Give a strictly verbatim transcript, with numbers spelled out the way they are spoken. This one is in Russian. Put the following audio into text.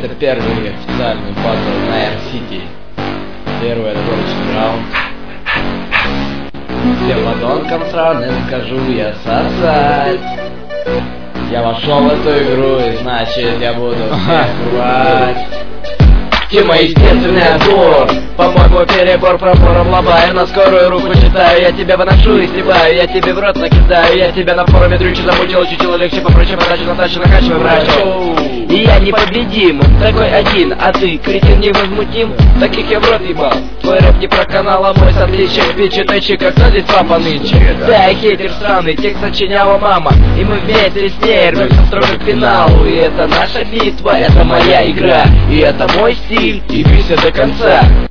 Это первый официальный батл на Эр-Сити. Первый отборочный раунд. Всем подонкам сраным скажу я сосать. Я вошел в эту игру, и значит я буду всех рвать. Тема естественный отбор. По-моему, перебор пробором лобаем. На скорую руку читаю, я тебя выношу и сливаю. Я тебе в рот накидаю, я тебя на форуме дрючу замутил. Чутило легче попроще, подачу на тачу, накачивай врачу. И я непобедим, такой один, а ты, кретин, невозмутим. Таких я в рот ебал. Твой рэп не про канал, а мой с отличием. Пичи-тачи, как кто здесь папа нынче? Да, я хейтер странный, текст сочиняла мама. И мы вместе с ней рвемся строго к финалу. И это наша битва, это моя игра. И это мой стиль, и бейся до конца.